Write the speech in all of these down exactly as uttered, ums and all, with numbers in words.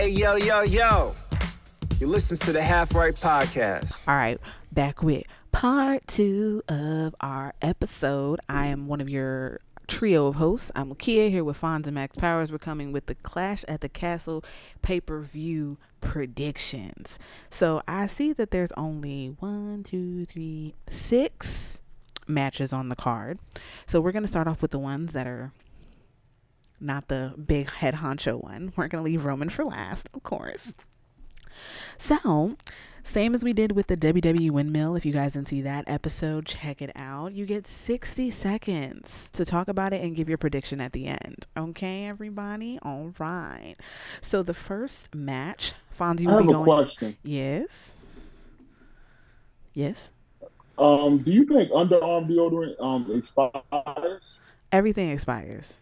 Hey, yo, yo, yo. You listen to the Half Right Podcast. All right, back with part two of our episode. I am one of your trio of hosts. I'm Lakia here with Fonz and Max Powers. We're coming with the Clash at the Castle pay-per-view predictions. So I see that there's only one, two, three, six matches on the card. So we're going to start off with the ones that are not the big head honcho one. We're going to leave Roman for last, of course. So, same as we did with the W W E Windmill. If you guys didn't see that episode, check it out. You get sixty seconds to talk about it and give your prediction at the end. Okay, everybody? All right. So, the first match, Fonzie will I have be a going. question. Yes. Yes. Um, do you think underarm deodorant um expires? Everything expires.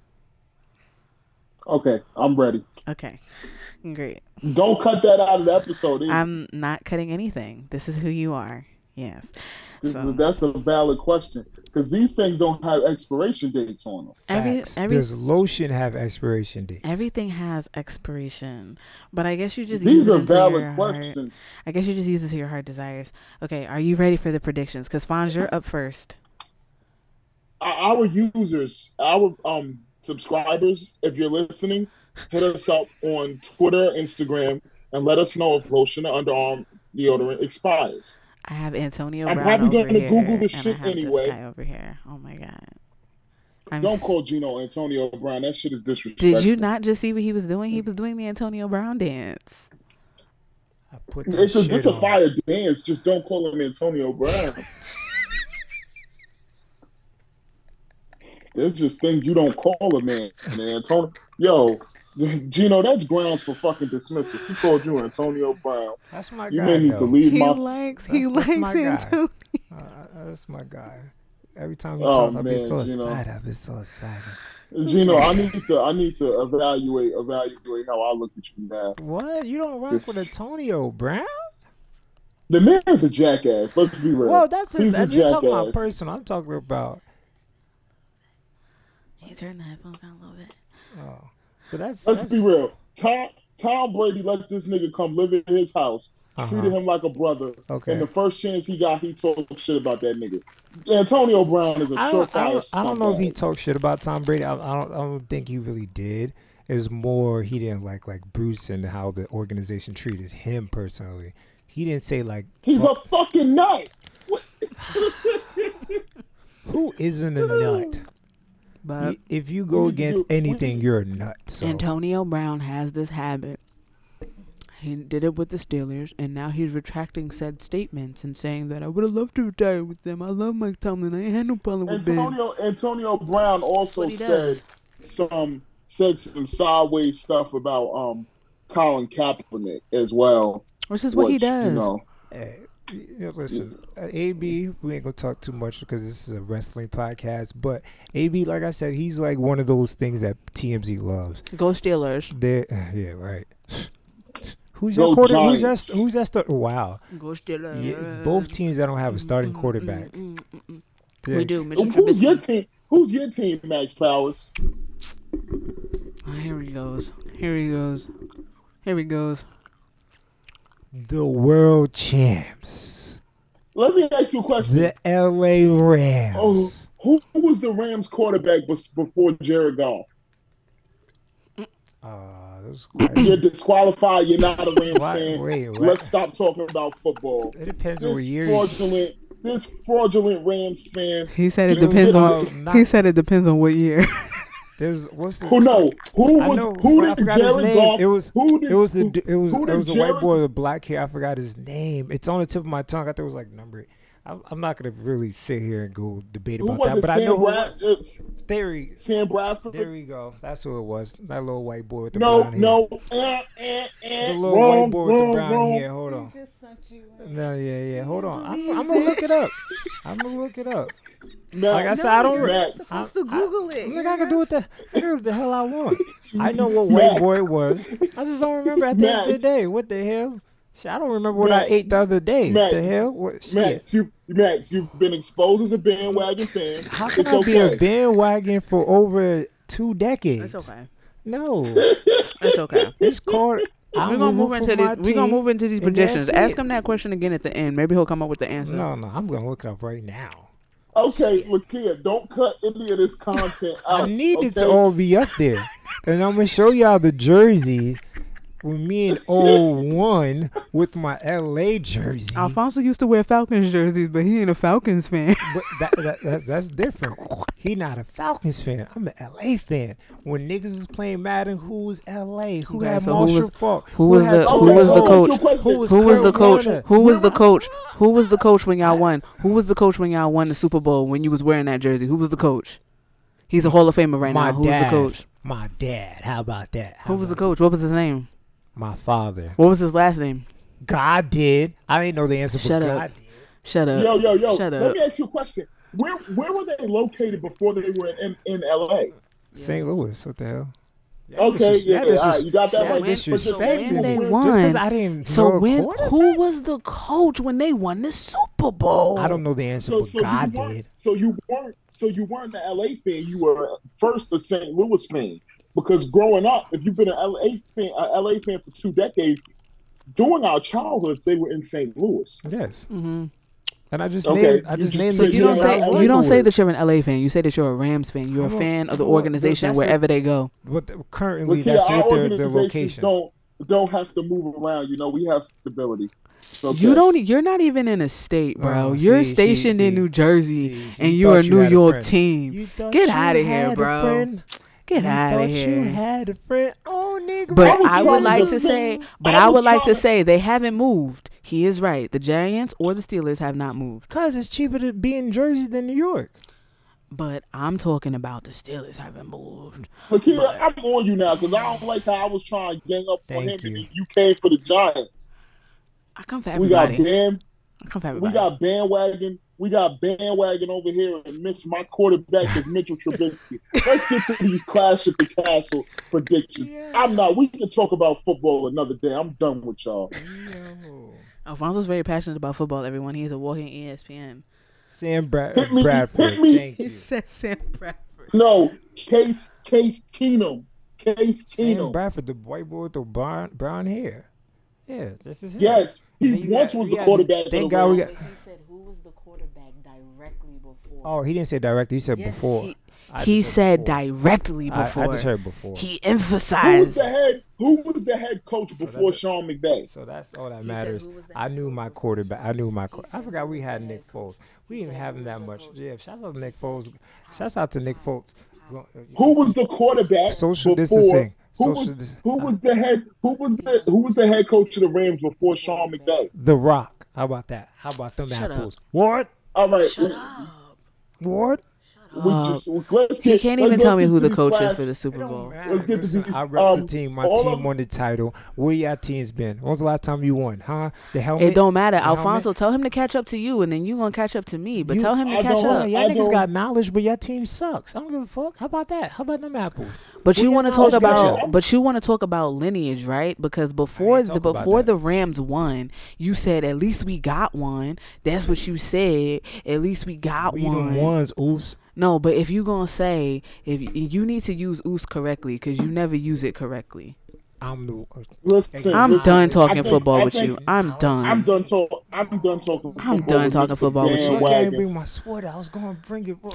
Okay, I'm ready. Okay. Great. Don't cut that out of the episode either. I'm not cutting anything. This is who you are. Yes. This So- is, that's a valid question because these things don't have expiration dates on them. Every, Facts. every, Does lotion have expiration dates? everything has expiration, but I guess you just These use it are until your valid heart- questions. I guess you just use it to your heart desires. Okay, are you ready for the predictions? Because Fonz, you're up first. Our our users, our um subscribers, if you're listening, hit us up on Twitter, Instagram, and let us know if lotion or underarm deodorant expires. I have Antonio I'm Brown probably over gonna here, Google this and shit I have anyway. This guy over here. Oh my god. I'm Don't s- call Gino Antonio Brown. That shit is disrespectful. Did you not just see what he was doing? He was doing the Antonio Brown dance. I put that It's a shit it's a on. fire dance. Just don't call him Antonio Brown. There's just things you don't call a man. And Antonio, yo, Gino, that's grounds for fucking dismissal. She called you Antonio Brown. That's my You guy. may need though. to leave He my. likes he That's- that's likes my guy. Antonio. Uh, that's my guy. Every time he Oh, talks, I'll be man, so you know. excited. I'll be so excited. Gino, I need to I need to evaluate evaluate how I look at you now. What? You don't rock This- with Antonio Brown? The man's a jackass. Let's be real. Well, that's He's it. a That's, you're talking about jackass. personal. I'm talking about. He turned the headphones down a little bit. Oh, but that's. Let's that's, be real. Tom Tom Brady let this nigga come live in his house, Uh-huh. treated him like a brother, Okay. and the first chance he got, he talked shit about that nigga. Antonio Brown is a I don't, I, surefire don't, I don't know if he scumbag. talked shit about Tom Brady. I, I don't. I don't think he really did. It was more he didn't like like Bruce and how the organization treated him personally. He didn't say like He's a fucking nut. who isn't a nut. But Y- If you go We need to against do- we anything, need- you're a nut. So. Antonio Brown has this habit. He did it with the Steelers, and now he's retracting said statements and saying that I would have loved to retire with them. I love Mike Tomlin. I ain't had no problem with Ben. Antonio Antonio Brown also What he said does. some said some sideways stuff about um Colin Kaepernick as well. Which is what he which, you does. know, Hey, you know, listen, uh, A B, we ain't gonna talk too much because this is a wrestling podcast. But A B, like I said, he's like one of those things that T M Z loves. Go Steelers. They, yeah, right. Who's Go your quarter? Who's Giants. that? Who's that? Start? Wow, Go Steelers. yeah, both teams that don't have a starting Mm, mm, quarterback. mm, mm, mm. They're- We do, Mister who's your Trubisky. team? Who's your team, Max Powers? Oh, here he goes. Here he goes. Here he goes. The world champs, Let me ask you a question. the L A Oh, Rams. who, who was the Rams quarterback bes- before Jared Goff? Uh, that was quite, You're disqualified. You're not a Rams Why- fan. wait, what? Let's stop talking about football. it depends on what This year. you- fraudulent, this fraudulent Rams fan. He said it You depends know, on. not- He said it depends on what year. There's what's the Who no? Who I was? know, Who but I did forgot his Jared name. Goff? It was Who did? it was the who, it was who it did was a Jared, white boy with black hair. I forgot his name. It's on the tip of my tongue. I thought it was like number. I'm, I'm not gonna really sit here and go debate Who about was that, it? but I know Sam who. Brad, It was. it's There we Sam Bradford. there we go. That's who it was. That little white boy with the No, brown hair. no. Eh, eh, eh. The little wrong, white boy with wrong, the brown wrong. hair. Hold on. No, yeah, yeah. Hold on. I'm, I'm gonna look it up. I'm gonna look it up. Matt, Like I said, I don't. Matt, I, supposed to Google I, it. Look, I can do what the, I do what the hell I want. I know what white Max. boy it was. I just don't remember at the end of the Max. day. What the hell? Shit, I don't remember what Max. I ate the other day. Max. The hell? What shit? Max, you, Max, you've been exposed as a bandwagon fan. How can it's I okay. be a bandwagon for over two decades? That's okay. No, That's okay. it's called I'm We're gonna move rooting into for my these. We're gonna team, move into these and projections. that's Ask it. him that question again at the end. Maybe he'll come up with the answer. No, no, I'm gonna look it up right now. Okay, Lakia, don't cut any of this content out. I need it to okay? all be up there, and I'm gonna show y'all the jersey with me in oh one with my L A jersey. Alfonso used to wear Falcons jerseys, but he ain't a Falcons fan. But that, that, that that's different. He not a Falcons fan. I'm an L A fan. When niggas was playing Madden, who was L A? Who Okay, had so who Marshall was- Falk? who was had the- Tony who was the Romo? coach? What's your question? Who was, Who was the Kurt coach? Warner? Who was the coach? Who was the coach when y'all won? Who was the coach when y'all won the Super Bowl when you was wearing that jersey? Who was the coach? He's a Hall of Famer right My now. Who was the dad. coach? My dad. How about that? How Who was the about coach? What was his name? My father. What was his last name? God did. I didn't know the answer, Shut but up. God did. Shut up. Yo, yo, yo. Shut Let up. me ask you a question. Where where were they located before they were in, in L A? Saint Louis. What the hell? Okay, yeah, Y'all all right, you got that Yeah, right. when- But you're so saying when they when- won- Just because I didn't So know a when quarterback? who was the coach when they won the Super Bowl? I don't know the answer, So, but so God you weren't, did. so you weren't, so you weren't an L A fan. You were first a Saint Louis fan because growing up, if you've been an L A fan, a L A fan for two decades, during our childhoods, they were in Saint Louis. Yes. Mhm. And I just Okay. named. I You just just- named. so the You Yeah, don't team say I I like you don't with. say that you're an L A fan. You say that you're a Rams fan. You're a I'm a- fan of the well, organization that's a- wherever they go. But the- currently, Look here, that's our what their, their organizations location. don't don't have to move around. You know, we have stability. Okay. You don't. You're not even in a state, bro. Oh, you're see, stationed see, in see. New Jersey, See, and you you're a thought you New had a York friend. team. You thought Get you outta here, had a bro. friend? Get You out of thought here. You had a friend. Oh, nigga. But I was I, would trying like to to say, defend- but I I, was would like trying to to- say they haven't moved. He is right. The Giants or the Steelers have not moved. Cause it's cheaper to be in Jersey than New York. But I'm talking about the Steelers haven't moved. Look here, But- I'm on you now because I don't like how I was trying to gang up on Thank him, you. and then you came for the Giants. I come for We got everybody. damn. I come for We everybody. got bandwagon. We got bandwagon over here and miss my quarterback is Mitchell Trubisky. Let's get to these Clash at the Castle predictions. Yeah. I'm not. We can talk about football another day. I'm done with y'all. Alfonso's very passionate about football. Everyone, he's a walking E S P N. Sam Bra- Hit me, Bradford. hit me. Thank He you. said Sam Bradford. No, Case Case Keenum. Case Sam Keenum. Bradford, the white boy with the brown, brown hair. Yeah, this is him. Yes, And he then you once got- was we the got- quarterback. thank of the God we Rams. got- He said who was the quarterback directly before. Oh, he didn't say directly. He said Yes, before. He, I he just said before. directly I, before. I just heard before. He Who was emphasized. the head? Who was the head coach before that- Sean McVay? So that's all that He said matters. who was the I head knew coach my before quarterback. I knew my. He Qu- I said forgot who we was had the Nick head coach. Foles. We He didn't said have who him was that the much. coach. Yeah, shout out to Nick Foles. Shouts out to Nick Foles. Go- Who was the quarterback Social before? distancing. Who Social was dis- who was the head? Who was the who was the head coach of the Rams before Sean McVay? The Rock. How about that? How about them Shut up. apples? What? All right, Shut up. What? we up. just let's He get. can't let's- even let's tell me get who to the these coach Clash- is for the It Super don't Bowl. matter. Let's get to Listen, these, I rep um, the team. My all team of- won the title. Where your team's been? When was the last time you won? Huh? The helmet. It don't matter. The helmet? Alfonso, tell him to catch up to you, and then you gonna catch up to me. But You- tell him to I catch don't- Yeah, up. y'all I niggas don't- got knowledge, but your team sucks. I don't give a fuck. How about that? How about them apples? But you Where want to your talk knowledge about, catch up? but you want to talk about lineage, right? Because before the talking about before that. the Rams won, you said at least we got one. That's what you said. At least we got We one. them ones, oofs. No, but if you gonna say if y- you need to use "oos" correctly, because you never use it correctly. I'm the. Listen, I'm listen, done I talking think- football I with think- you. I'm done. I'm done talking. I'm done talking. I'm football done with talking Mister football with you. I can't Bandwagon. bring my sweater. I was gonna bring it.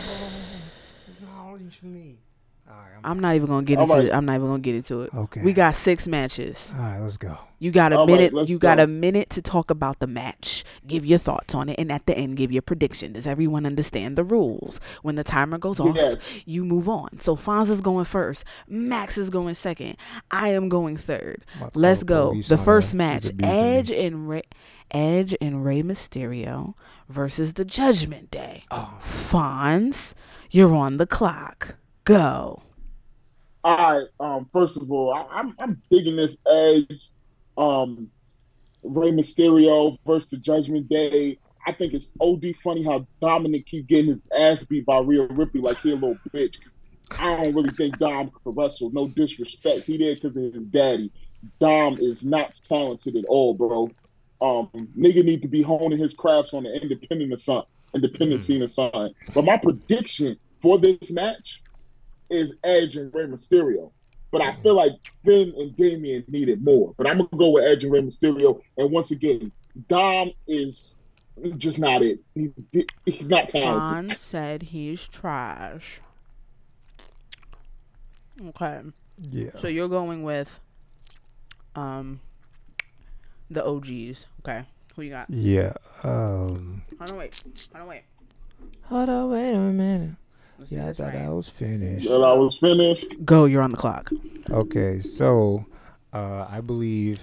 Knowledge for me. All right, I'm, I'm not even gonna get All into right. it. I'm not even gonna get into it. Okay. We got six matches. All right, let's go. You got a All right, minute. let's you got go. a minute to talk about the match. Give your thoughts on it, and at the end, give your prediction. Does everyone understand the rules? When the timer goes off, Yes. you move on. So Fonz is going first. Max is going second. I am going third. I'm about to Let's call go. police The on first her. match: She's abusing me. Edge and Rey, Edge and Rey Mysterio versus the Judgment Day. Oh. Fonz, you're on the clock. Go. All right. Um. First of all, I, I'm I'm digging this Edge, um, Rey Mysterio versus the Judgment Day. I think it's O D funny how Dominic keep getting his ass beat by Rhea Ripley like he a little bitch. I don't really think Dom could wrestle. No disrespect. He did because of his daddy. Dom is not talented at all, bro. Um, nigga need to be honing his crafts on the independent or something, independent Mm. scene or something. But my prediction for this match is Edge and Rey Mysterio. but I feel like Finn and Damian needed more. But I'm gonna go with Edge and Rey Mysterio. And once again, Dom is just not it. He, he's not talented. Vaughn said he's trash. Okay. Yeah. So you're going with um the O Gs. Okay. Who you got? Yeah. Um. Hold on, wait. Hold on, wait. Hold on, wait a minute. Let's do Yeah, I this thought right. I was finished. Well, I was finished. Go. You're on the clock. Okay, so uh, I believe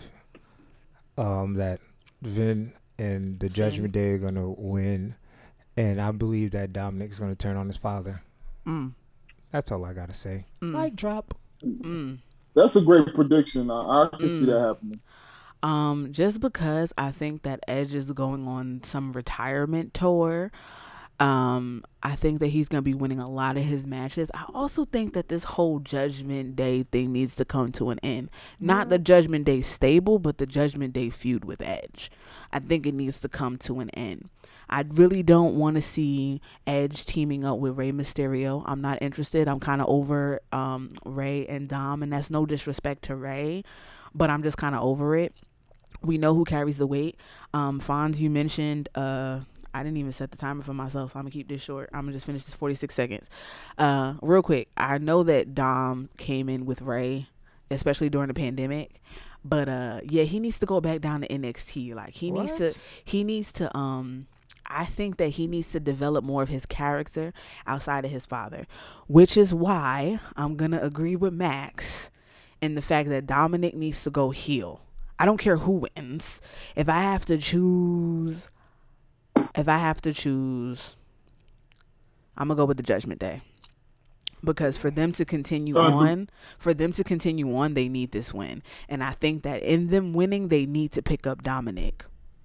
um, that Vin and the Judgment Day are gonna win, and I believe that Dominic's gonna turn on his father. Mm. That's all I gotta say. Mm. Mic drop. Mm. That's a great prediction. I, I can Mm. see that happening. Um, just because I think that Edge is going on some retirement tour. Um, I think that he's gonna be winning a lot of his matches. I also think that this whole Judgment Day thing needs to come to an end. Not the Judgment Day stable, but the Judgment Day feud with Edge. I think it needs to come to an end. I really don't want to see Edge teaming up with Rey Mysterio. I'm not interested. I'm kind of over um Rey and Dom, and that's no disrespect to Rey, but I'm just kind of over it. We know who carries the weight. Um, Fonz, you mentioned. Uh, I didn't even set the timer for myself, so I'm gonna keep this short. I'm gonna just finish this forty-six seconds. Uh, real quick. I know that Dom came in with Rey, especially during the pandemic. But uh, yeah, he needs to go back down to N X T. Like he What? needs to. He needs to. Um, I think that he needs to develop more of his character outside of his father, which is why I'm gonna agree with Max in the fact that Dominic needs to go heel. I don't care who wins. If I have to choose, if I have to choose, I'm gonna go with the Judgment Day. Because for them to continue Uh-huh. on, for them to continue on, they need this win. And I think that in them winning, they need to pick up Dominic.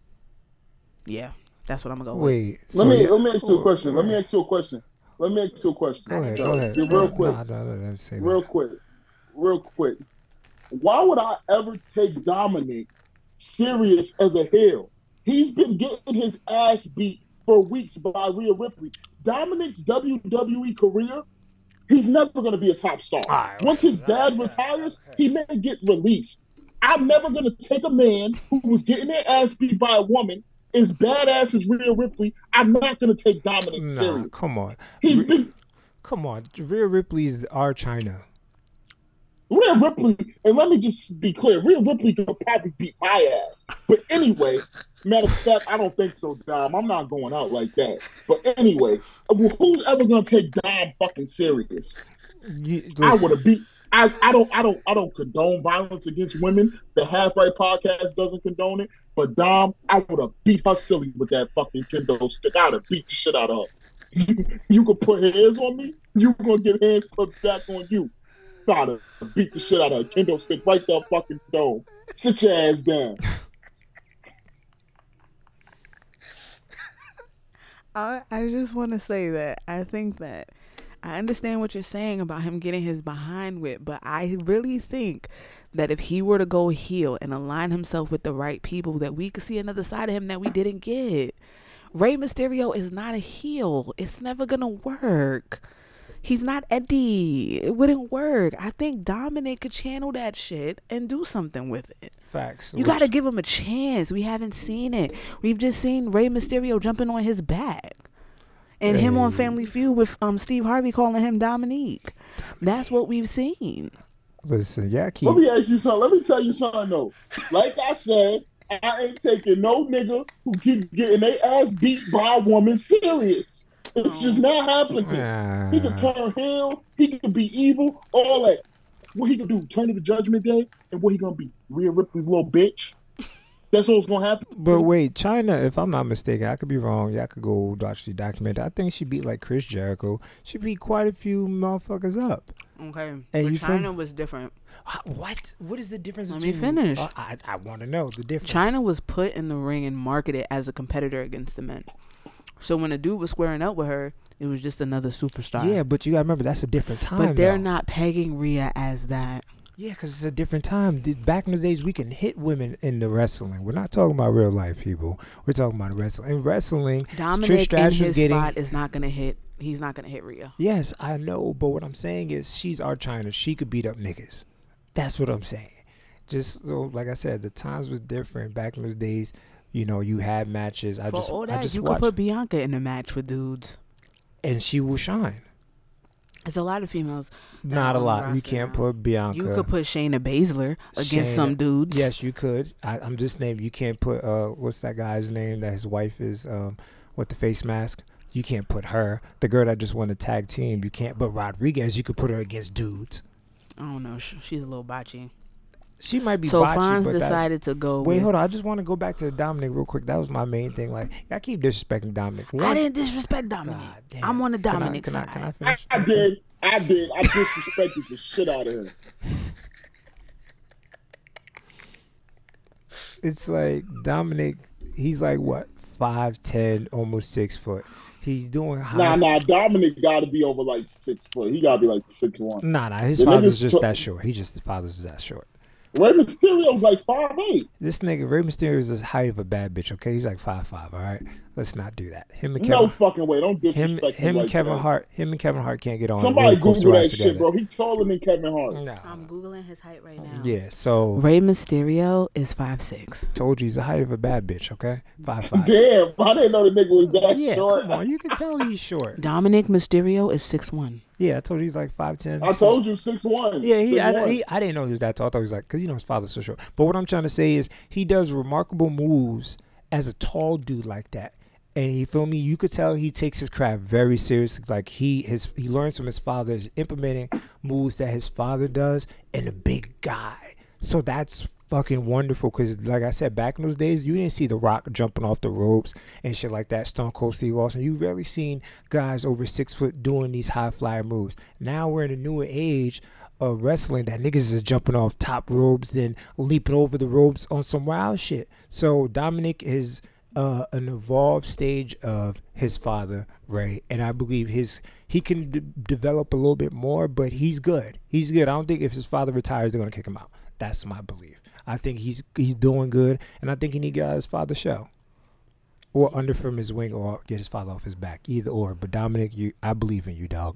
Yeah, that's what I'm gonna go with. Wait. Let so me yeah- let me ask you a oh, question. Let me alright. ask you a question. Let me ask you a question. Go ahead. No, Go ahead. real No, quick. No, no, no, no, say that. Real quick. Real quick. Why would I ever take Dominic serious as a heel? He's been getting his ass beat for weeks by Rhea Ripley. Dominic's W W E career, he's never going to be a top star. All right, Once his okay, dad okay, retires, okay. he may get released. I'm never going to take a man who was getting their ass beat by a woman as badass as Rhea Ripley. I'm not going to take Dominic Nah, serious. come on. He's Re- been Come on. Rhea Ripley's our China. Rhea Ripley, and let me just be clear, Rhea Ripley could probably beat my ass. But anyway, matter of fact, I don't think so, Dom. I'm not going out like that. But anyway, who's ever gonna take Dom fucking serious? You, I listen, would have beat. I, I don't I don't I don't condone violence against women. The Half Right podcast doesn't condone it. But Dom, I would have beat her silly with that fucking kendo stick. I would have beat the shit out of her. You, you could put hands on me, you gonna get hands put back on you. Gotta beat the shit out of a kendo stick right there fucking dome. Sit your ass down. I I just want to say that I think that I understand what you're saying about him getting his behind whipped, but I really think that if he were to go heel and align himself with the right people, that we could see another side of him that we didn't get. Rey Mysterio is not a heel. It's never gonna work. He's not Eddie. It wouldn't work. I think Dominic could channel that shit and do something with it. facts. You Which- got to give him a chance. We haven't seen it. We've just seen Rey Mysterio jumping on his back. And him on Hey. Family Feud with um Steve Harvey calling him Dominique. That's what we've seen. Listen, yeah, keep. Let me ask you something. Let me tell you something though. Like I said, I ain't taking no nigga who keep getting their ass beat by a woman serious. It's just not happening. Ah, He can turn heel. He can be evil. All that. What he can do? Turn to the Judgment Day, and what he gonna be? Rhea Ripley's little bitch. That's what's gonna happen. but wait, China, if I'm not mistaken, I could be wrong. Y'all could go watch the documentary. I think she beat like Chris Jericho. She beat quite a few motherfuckers up. Okay. Hey, but you China feel- was different. What? What is the difference Let me between? finish. Uh, I I want to know the difference. China was put in the ring and marketed as a competitor against the men. So when a dude was squaring up with her, it was just another superstar. Yeah, but you gotta remember that's a different time. But they're though. not pegging Rhea as that. Yeah, because it's a different time. The- Back in the days, we can hit women in the wrestling. We're not talking about real life people. We're talking about wrestling. In wrestling, Dominic Trish in Stratus was his getting. spot is not gonna hit. He's not gonna hit Rhea. Yes, I know, but what I'm saying is she's our China. She could beat up niggas. That's what I'm saying. Just so, like I said, the times was different back in those days. You know, you had matches. I For just, all I that, just you watched, could put Bianca in a match with dudes. and she will shine. There's a lot of females. that Not are a on the lot. You roster can't now. put Bianca. You could put Shayna Baszler against Shayna- some dudes. Yes, you could. I, I'm just naming. You can't put uh, what's that guy's name that his wife is um, with the face mask. You can't put her. The girl that just won the tag team. You can't. But Rodriguez, you could put her against dudes. I don't know. Sh- She's a little botchy. She might be. So botchy, Fonz but that's- decided to go. Wait, with, hold on. I just want to go back to Dominic real quick. That was my main thing. Like, I keep disrespecting Dominic. I One- didn't disrespect Dominic. God damn. I'm on the Can I- Dominic can I- side. can I I, finish? I did. I did. I disrespected the shit out of him. It's like Dominic. He's like what, five ten, almost six foot. He's doing high. Nah, nah. Dominic got to be over like six foot. He got to be like six one. Nah, nah. His The father's niggas just took- that short. He just his father's just that short. Rey Mysterio's like five eight. This nigga Rey Mysterio is the height of a bad bitch. Okay, he's like five five. All right, let's not do that. Him and No Kevin, fucking way. Don't him, disrespect him, him like and Kevin that. Hart, him and Kevin Hart can't get on. Somebody roller coaster Google that rides shit, together. bro. He taller than Kevin Hart. No. I'm googling his height right now. Yeah, so Rey Mysterio is five six. told you he's the height of a bad bitch. Okay, five five. Damn, I didn't know the nigga was that Yeah, short. come on, you can tell he's short. Dominic Mysterio is six one. Yeah, I told you he's like five ten. I told you six one. Yeah, he, six I, one. he, I didn't know he was that tall. I thought he was like, because you know his father's so short. But what I'm trying to say is he does remarkable moves as a tall dude like that. And he feel me, you could tell he takes his craft very seriously. Like he his he learns from his father, is implementing moves that his father does, and a big guy. So that's fucking wonderful because, like I said, back in those days, you didn't see The Rock jumping off the ropes and shit like that. Stone Cold Steve Austin. You rarely seen guys over six foot doing these high flyer moves. Now we're in a newer age of wrestling that niggas is jumping off top ropes, then leaping over the ropes on some wild shit. So Dominic is uh, an evolved stage of his father, Ray, and I believe his he can d- develop a little bit more, but he's good. He's good. I don't think if his father retires, they're gonna kick him out. That's my belief. I think he's he's doing good, and I think he need to get out of his father's show, or under from his wing, or get his father off his back. Either or. But Dominic, you, I believe in you, dog.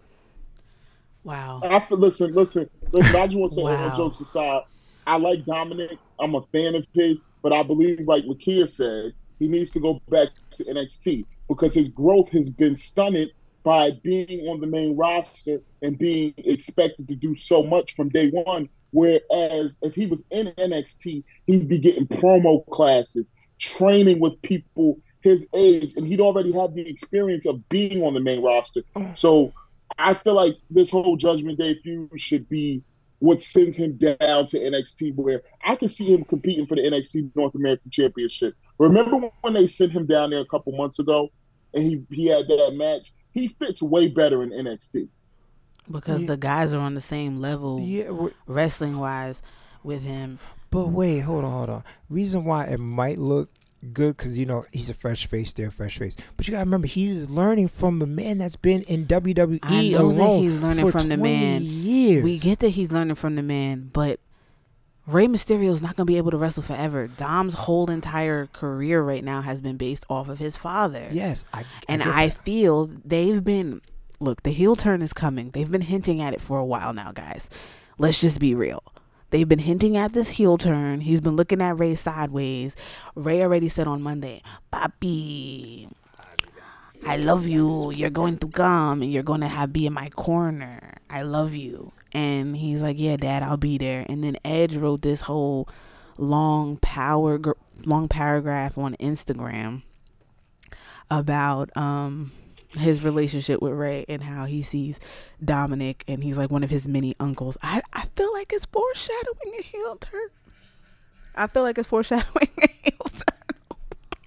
Wow. I feel, listen, listen, listen. I just want to say, Wow. all jokes aside, I like Dominic. I'm a fan of his, but I believe, like Lakia said, he needs to go back to N X T because his growth has been stunted by being on the main roster and being expected to do so much from day one. Whereas if he was in N X T, he'd be getting promo classes, training with people his age, and he'd already have the experience of being on the main roster. So I feel like this whole Judgment Day feud should be what sends him down to N X T, where I can see him competing for the N X T North American Championship. Remember when they sent him down there a couple months ago and he, he had that match? He fits way better in N X T. Because Yeah. the guys are on the same level Yeah, we- wrestling wise with him. but wait, hold on, hold on. Reason why it might look good because, you know, he's a fresh face, they're a fresh face. But you got to remember, he's learning from a man that's been in W W E I know that alone he's learning for from the twenty man. years. We get that he's learning from the man, but Rey Mysterio is not going to be able to wrestle forever. Dom's whole entire career right now has been based off of his father. Yes. I, And get I that. feel they've been, look, the heel turn is coming. They've been hinting at it for a while now, guys. Let's just be real. They've been hinting at this heel turn. He's been looking at Ray sideways. Ray already said on Monday, Papi, I love you. You're going to come and you're going to have be in my corner. I love you. And he's like, yeah, Dad, I'll be there. And then Edge wrote this whole long power, gr- long paragraph on Instagram about um his relationship with Ray and how he sees Dominic, and he's like one of his many uncles. I, I feel like it's foreshadowing a heel turn. I feel like it's foreshadowing a heel turn.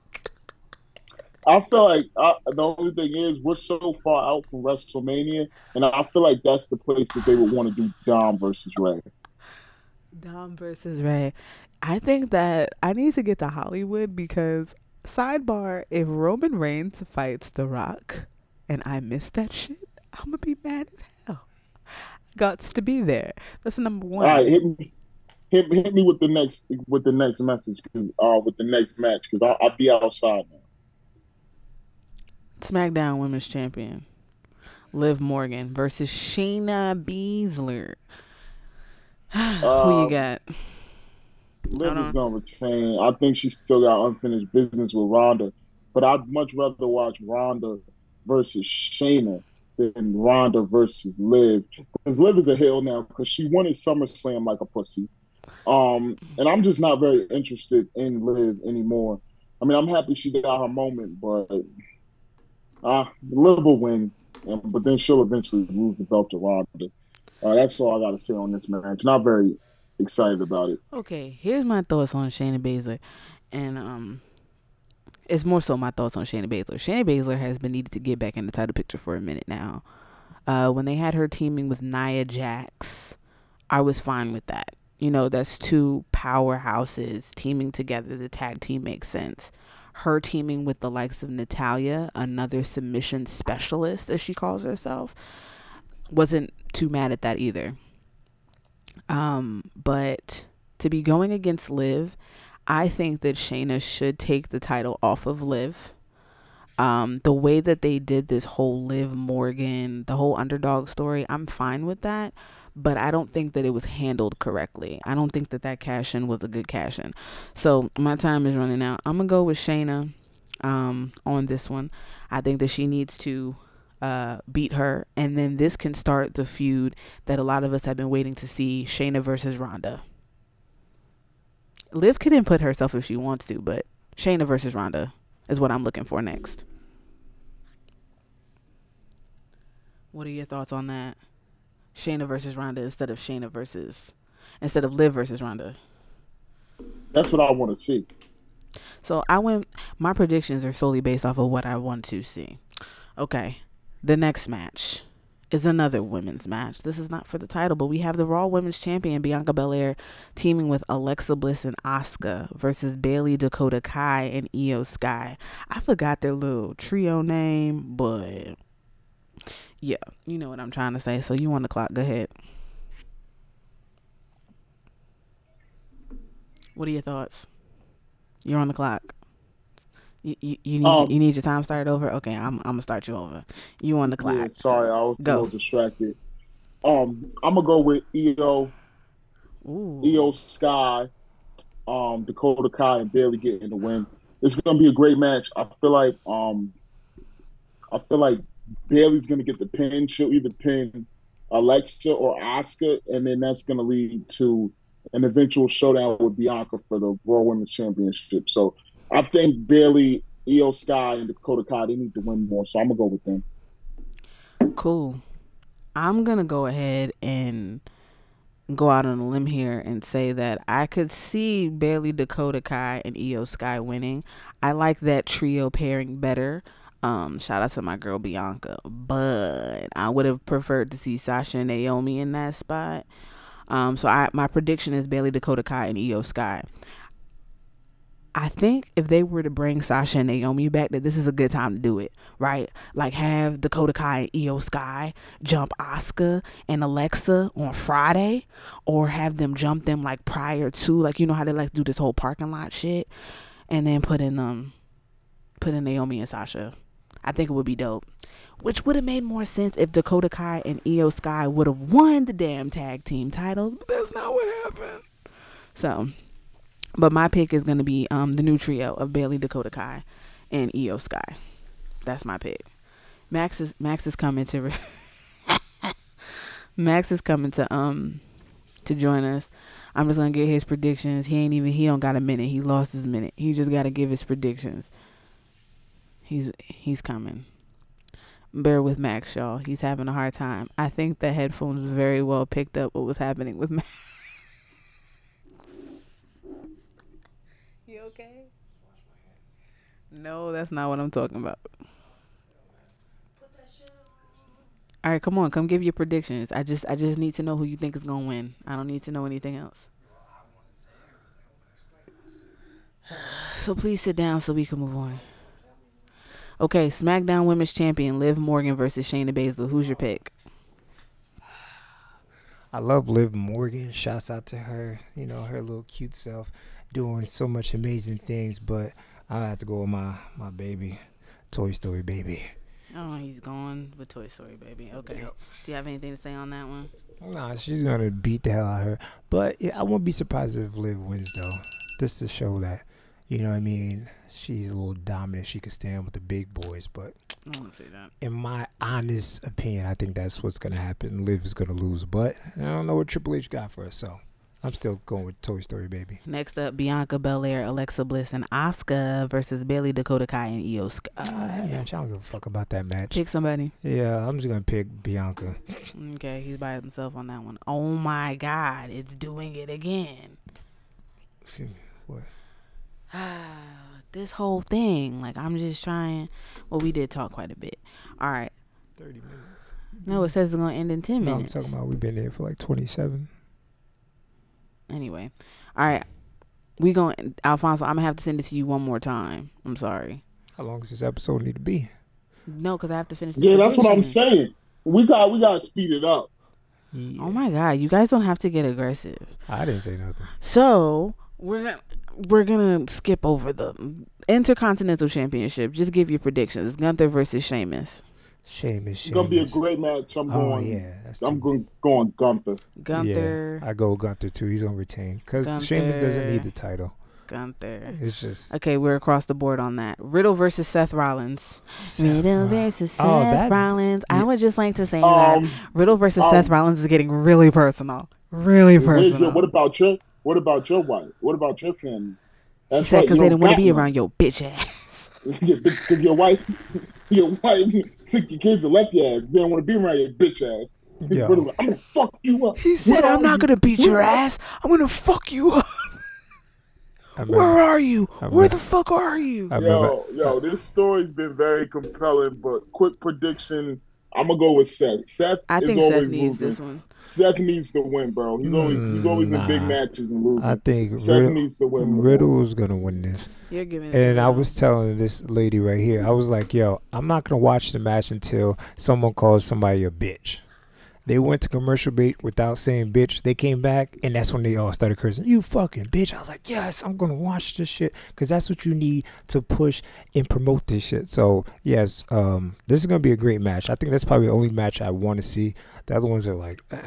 I feel like I, the only thing is we're so far out from WrestleMania, and I feel like that's the place that they would want to do Dom versus Ray. Dom versus Ray. I think that I need to get to Hollywood because, sidebar, if Roman Reigns fights The Rock and I miss that shit, I'm going to be mad as hell. Guts to be there. That's number one. All right, hit me, hit, hit me with the next with the next message, cause, uh, with the next match, because I'll, I'll be outside now. SmackDown Women's Champion Liv Morgan versus Shayna Baszler. Who you Um, got? Liv Hold is on. gonna retain. I think she still got unfinished business with Ronda, but I'd much rather watch Ronda versus Shayna than Ronda versus Liv. Because Liv is a heel now because she won at SummerSlam like a pussy. Um, and I'm just not very interested in Liv anymore. I mean, I'm happy she got her moment, but uh, Liv will win, and, but then she'll eventually lose the belt to Ronda. Uh, that's all I got to say on this match. Not very excited about it. Okay, here's my thoughts on Shayna Baszler, and um, it's more so my thoughts on Shayna Baszler. Shayna Baszler has been needed to get back in the title picture for a minute now. Uh, when they had her teaming with Nia Jax, I was fine with that. You know, that's two powerhouses teaming together. The tag team makes sense. Her teaming with the likes of Natalya, another submission specialist, as she calls herself, wasn't too mad at that either. Um, but to be going against Liv, I think that Shayna should take the title off of Liv. Um, the way that they did this whole Liv Morgan, the whole underdog story, I'm fine with that. But I don't think that it was handled correctly. I don't think that that cash in was a good cash in. So my time is running out. I'm going to go with Shayna um, on this one. I think that she needs to uh, beat her. And then this can start the feud that a lot of us have been waiting to see, Shayna versus Ronda. Liv can input herself if she wants to, but Shayna versus Ronda is what I'm looking for next. What are your thoughts on that? Shayna versus Ronda instead of Shayna versus instead of Liv versus Ronda. That's what I want to see. So I went. My predictions are solely based off of what I want to see. Okay, the next match is another women's match. This is not for the title, but we have the Raw Women's Champion Bianca Belair teaming with Alexa Bliss and Asuka versus Bayley, Dakota Kai, and Io Sky. I forgot their little trio name, but yeah, you know what I'm trying to say. So you on the clock? Go ahead. What are your thoughts? You're on the clock. You, you, you need Um, you need your time started over. Okay, I'm I'm gonna start you over. You on the clock? Yeah, sorry, I was a Go. little distracted. Um, I'm gonna go with Io, Ooh. Io Sky, um, Dakota Kai, and Bayley getting the win. It's gonna be a great match. I feel like um, I feel like Bayley's gonna get the pin. She'll either pin Alexa or Asuka, and then that's gonna lead to an eventual showdown with Bianca for the Raw Women's Championship. So I think Bayley, Io Sky, and Dakota Kai, they need to win more. So I'm gonna go with them. Cool. I'm gonna go ahead and go out on a limb here and say that I could see Bayley, Dakota Kai, and Io Sky winning. I like that trio pairing better. Um, shout out to my girl Bianca, but I would have preferred to see Sasha and Naomi in that spot. Um, so I my prediction is Bayley, Dakota Kai, and Io Sky. I think if they were to bring Sasha and Naomi back, that this is a good time to do it, right? Like have Dakota Kai and Io Sky jump Asuka and Alexa on Friday, or have them jump them like prior to, like, you know how they like to do this whole parking lot shit, and then put in um put in Naomi and Sasha. I think it would be dope. Which would have made more sense if Dakota Kai and Io Sky would have won the damn tag team titles, but that's not what happened. So, but my pick is going to be um the new trio of Bayley, Dakota Kai, and Io Sky. That's my pick. Max is Max is coming to re- Max is coming to um to join us. I'm just gonna get his predictions. He ain't even he don't got a minute. He lost his minute. He just got to give his predictions. He's he's coming. Bear with Max, y'all. He's having a hard time. I think the headphones very well picked up what was happening with Max. You okay? No, that's not what I'm talking about. All right, come on, come give your predictions. I just I just need to know who you think is gonna win. I don't need to know anything else. So please sit down so we can move on. Okay, SmackDown Women's Champion Liv Morgan versus Shayna Baszler. Who's your pick? I love Liv Morgan. Shouts out to her. You know, her little cute self doing so much amazing things. But I have to go with my, my baby, Toy Story baby. Oh, he's going with Toy Story baby. Okay. Yep. Do you have anything to say on that one? Nah, she's gonna beat the hell out of her. But yeah, I won't be surprised if Liv wins though, just to show that, you know what I mean, she's a little dominant. She can stand with the big boys. But I don't say that. in my honest opinion, I think that's what's gonna happen. Liv is gonna lose, but I don't know what Triple H got for us, so I'm still going with Toy Story Baby. Next up, Bianca Belair, Alexa Bliss, and Asuka versus Bailey, Dakota Kai, and Io Sky. Uh, man, I don't give a fuck about that match. Pick somebody. Yeah, I'm just gonna pick Bianca. Okay, he's by himself on that one. Oh my God, it's doing it again. Excuse me, what? This whole thing, like, I'm just trying. Well, we did talk quite a bit. All right. Thirty minutes. No, it says it's gonna end in ten No, I'm minutes. talking about we've been there for like twenty-seven. Anyway, all right. We going Alfonso. I'm gonna have to send it to you one more time. I'm sorry. How long does this episode need to be? No, because I have to finish. The Yeah, that's what I'm prediction. saying. We got we got to speed it up. Yeah. Oh my God, you guys don't have to get aggressive. I didn't say nothing. So we're gonna we're gonna skip over the Intercontinental Championship. Just give your predictions. Gunther versus Sheamus. Sheamus, It's gonna be a Sheamus. great match. I'm Oh going. yeah, that's I'm too- going going Gunther. Gunther. Yeah, I go Gunther too. He's gonna retain because Sheamus doesn't need the title. Gunther. It's just Okay, we're across the board on that. Riddle versus Seth Rollins. Seth Riddle Rollins. versus Seth Oh, that- Rollins. I yeah. would just like to say Um, that Riddle versus um, Seth Rollins is getting really personal. Really where's your- personal. what about your What about your wife? What about your family? He That's said right, because you they don't didn't want to got be one. around your bitch ass. Because your wife, your wife took your kids and left your ass. They don't want to be around your bitch ass. Yo. Riddle's like, I'm gonna fuck you up. He said, Where I'm are not you? going to beat Where your are- ass. I'm going to fuck you up. I Where remember, are you? I Where remember- the fuck are you? I remember, Yo, yo, this story's been very compelling, but quick prediction. I'm gonna go with Seth. Seth I is think Seth always needs losing. this one. Seth needs to win, bro. He's always he's always in big Nah. matches and losing. I think Seth Riddle, needs to win. more. Riddle's gonna win this. You're giving it to And I Riddle. was telling this lady right here, I was like, yo, I'm not gonna watch the match until someone calls somebody a bitch. They went to commercial break without saying bitch. They came back, and that's when they all started cursing. You fucking bitch. I was like, yes, I'm going to watch this shit because that's what you need to push and promote this shit. So, yes, um, this is going to be a great match. I think that's probably the only match I want to see. The other ones are like, eh.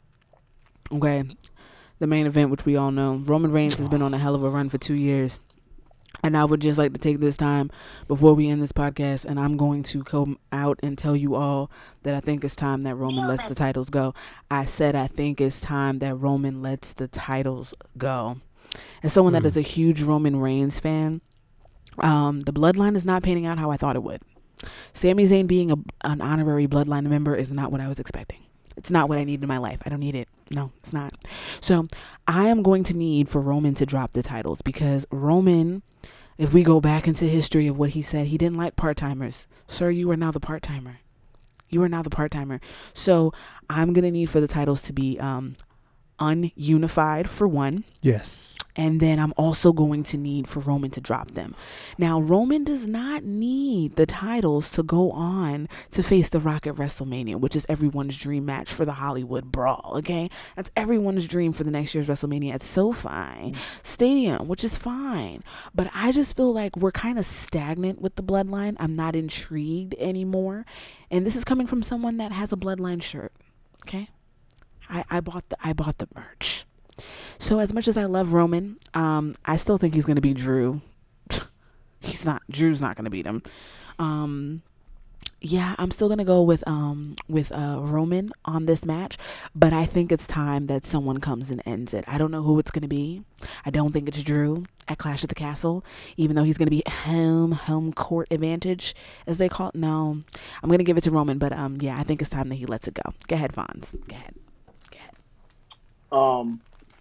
Okay. The main event, which we all know. Roman Reigns has been on a hell of a run for two years. And I would just like to take this time before we end this podcast, and I'm going to come out and tell you all that I think it's time that Roman lets the titles go. I said I think it's time that Roman lets the titles go. As someone that Mm. is a huge Roman Reigns fan, um, the bloodline is not panning out how I thought it would. Sami Zayn being a, an honorary bloodline member is not what I was expecting. It's not what I need in my life. I don't need it. No, it's not. So I am going to need for Roman to drop the titles because Roman, if we go back into history of what he said, he didn't like part-timers. Sir, you are now the part-timer. You are now the part-timer. So I'm going to need for the titles to be um, ununified for one. yes. And then I'm also going to need for Roman to drop them. Now, Roman does not need the titles to go on to face The Rock at WrestleMania, which is everyone's dream match for the Hollywood Brawl, okay? That's everyone's dream for the next year's WrestleMania at SoFi Stadium, which is fine. But I just feel like we're kind of stagnant with the bloodline. I'm not intrigued anymore. And this is coming from someone that has a bloodline shirt, okay? I, I bought the I bought the merch. So as much as I love Roman, um, I still think he's going to beat Drew. He's not. Drew's not going to beat him. Um, yeah, I'm still going to go with um with uh Roman on this match, but I think it's time that someone comes and ends it. I don't know who it's going to be. I don't think it's Drew at Clash at the Castle, even though he's going to be home home court advantage, as they call it. No, I'm going to give it to Roman, but um yeah, I think it's time that he lets it go. Go ahead, Fonz. Go ahead. Go ahead. Um,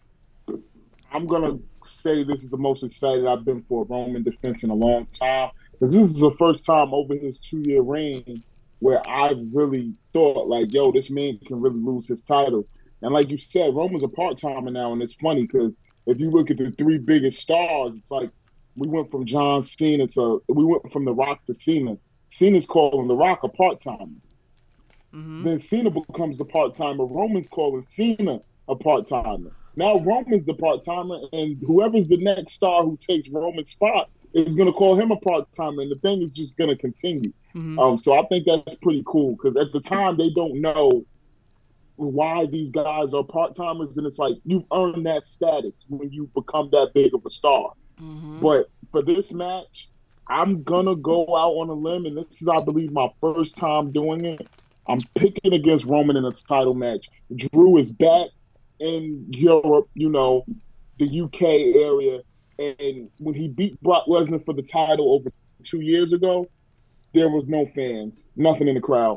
I'm gonna say this is the most excited I've been for a Roman defense in a long time because this is the first time over his two-year reign where I really thought like, yo, this man can really lose his title. And like you said, Roman's a part-timer now, and it's funny because if you look at the three biggest stars, it's like we went from John Cena to we went from The Rock to Cena. Cena's calling The Rock a part-timer. Mm-hmm. Then Cena becomes the part-timer. Roman's calling Cena a part-timer. Now Roman's the part-timer, and whoever's the next star who takes Roman's spot is going to call him a part-timer, and the thing is just going to continue. Mm-hmm. Um, so I think that's pretty cool because at the time they don't know why these guys are part timers, and it's like you've earned that status when you become that big of a star. Mm-hmm. But for this match, I'm gonna go out on a limb, and this is, I believe, my first time doing it. I'm picking against Roman in a title match. Drew is back in Europe, you know, the U K area, and when he beat Brock Lesnar for the title over two years ago, there was no fans, nothing in the crowd.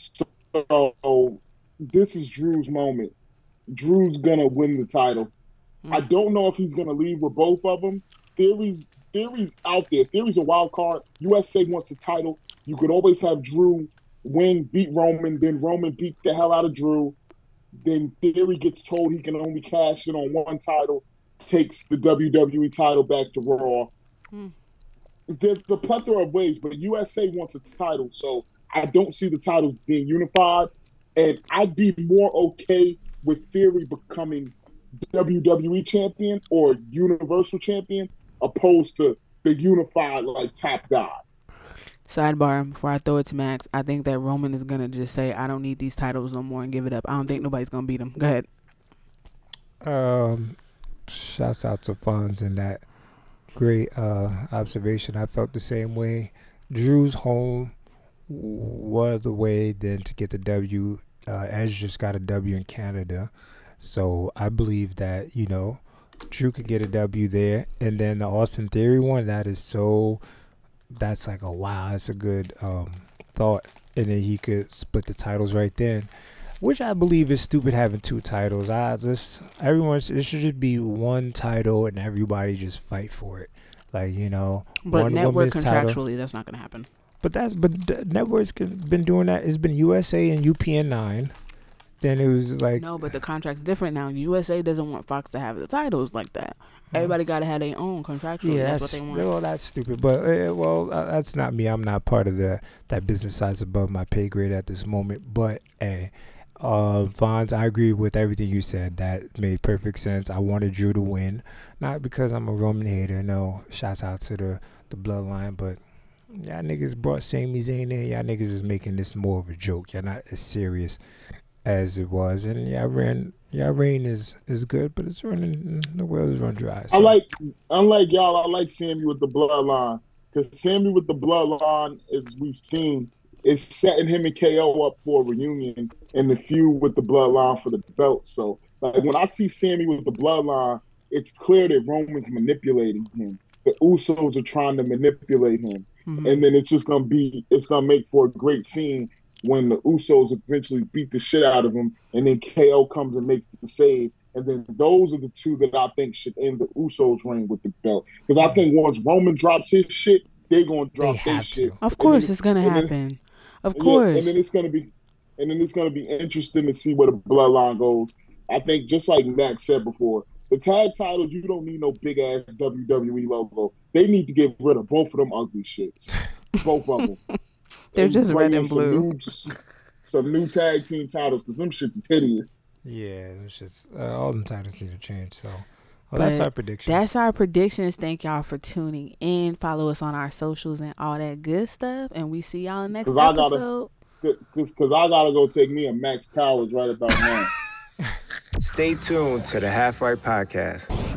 So this is Drew's moment. Drew's gonna win the title. Mm. I don't know if he's gonna leave with both of them. Theories, theories out there. Theories a wild card. U S A wants a title. You could always have Drew win, beat Roman, then Roman beat the hell out of Drew. Then Theory gets told he can only cash in on one title, takes the W W E title back to Raw. Mm. There's a plethora of ways, but U S A wants a title, so I don't see the titles being unified. And I'd be more okay with Theory becoming W W E champion or Universal champion opposed to the unified, like, top guy. Sidebar, before I throw it to Max, I think that Roman is going to just say, I don't need these titles no more and give it up. I don't think nobody's going to beat him. Go ahead. Um, shouts out to Fonz and that great uh, observation. I felt the same way. Drew's home. What other way than to get the W? Uh, Edge just got a W in Canada. So I believe that, you know, Drew could get a W there. And then the Austin Theory one, that is so... That's like a wow, that's a good um, thought. And then he could split the titles right then, which I believe is stupid having two titles. I just everyone it should just be one title and everybody just fight for it, like, you know. But one network contractually, title. That's not gonna happen. But that's but the networks been doing that. It's been U S A and U P N nine. Then it was like no, but the contract's different now. U S A doesn't want Fox to have the titles like that. Everybody got to have their own contractually. Yeah, that's, that's what they want. Well, that's stupid. But, uh, well, uh, that's not me. I'm not part of the that business side's above my pay grade at this moment. But, hey, uh, Fonz, I agree with everything you said. That made perfect sense. I wanted Drew to win. Not because I'm a Roman hater. No, shouts out to the, the bloodline. But y'all niggas brought Sami Zayn in. Y'all niggas is making this more of a joke. Y'all not as serious as it was. And y'all ran... Yeah, rain is, is good, but it's running. The world is run dry. So. I like, unlike y'all, I like Sammy with the bloodline, because Sammy with the bloodline, as we've seen, is setting him and K O up for a reunion and the feud with the bloodline for the belt. So, like, when I see Sammy with the bloodline, it's clear that Roman's manipulating him. The Usos are trying to manipulate him, mm-hmm. and then it's just gonna be, it's gonna make for a great scene when the Usos eventually beat the shit out of him, and then K O comes and makes the save. And then those are the two that I think should end the Usos' reign with the belt. Because I think once Roman drops his shit, they're going to drop their shit. Of course it's, it's going to happen. Then, of course. Yeah, and then it's going to be and then it's going to be interesting to see where the bloodline goes. I think just like Max said before, the tag titles, you don't need no big-ass W W E logo. They need to get rid of both of them ugly shits. Both of them. They're and just red and blue. Some new, some new tag team titles, because them shits is hideous. Yeah, it's just uh, all them titles need to change. So, well, that's our prediction. That's our predictions. Thank y'all for tuning in. Follow us on our socials and all that good stuff. And we see y'all in the next Cause episode. Because I got to go take me a Max Powers right about now. Stay tuned to the Half Right Podcast.